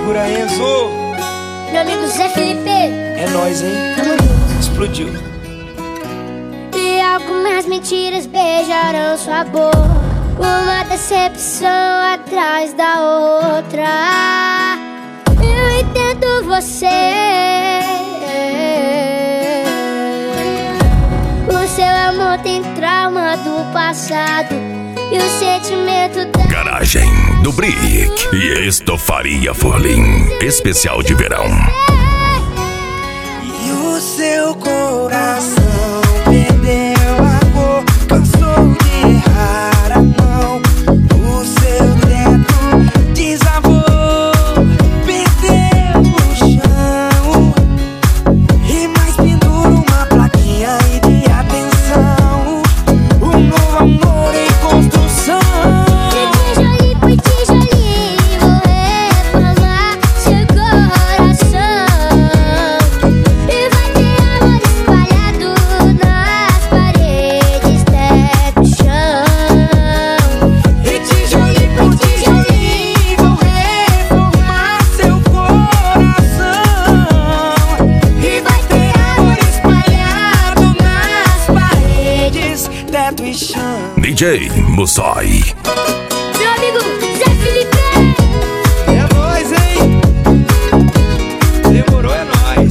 Segura, Enzo. Meu amigo Zé Felipe. É nóis, hein? Tamo junto. Explodiu. E algumas mentiras beijarão sua boca, uma decepção atrás da outra. Eu entendo você. O seu amor tem trauma do passado e o sentimento da Garagem do Brick e Estofaria Furlim, especial de verão. E o seu coração perdeu a cor, cansou de errar a mão. O seu teto desabou, perdeu o chão. E mais pendura uma plaquinha aí de atenção. Um novo amor em construção. De tijolinho por tijolinho vou reformar seu coração. E vai ter amor espalhado nas paredes, teto, chão. E tijolinho por tijolinho vou reformar seu coração. E vai ter amor espalhado nas paredes, teto e chão. DJ Mussoi. Meu amigo Zé Felipe. É nóis, hein? Demorou, é nóis.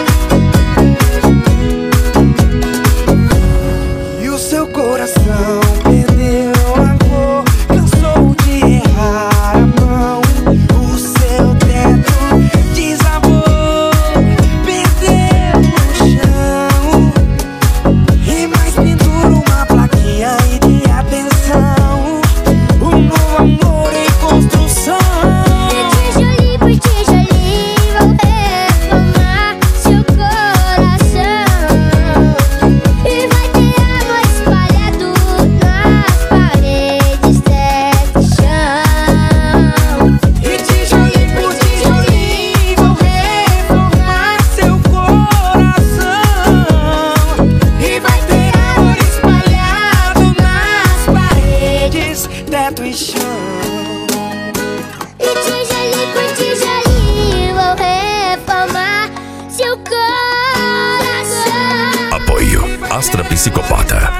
E o seu coração perdeu a cor, cansou de errar a mão. O seu teto desabou, perdeu o chão. E mais pendura uma plaquinha aí de atenção. Um novo amor em construção. De tijolinho por tijolinho vou reformar seu coração. E vai ter amor espalhado nas paredes, teto e chão. E tijolinho por tijolinho vou reformar seu coração. E vai ter amor espalhado nas paredes, teto e chão. E tijolinho por tijolinho vou reformar seu coração. Apoio Astra Psicopata.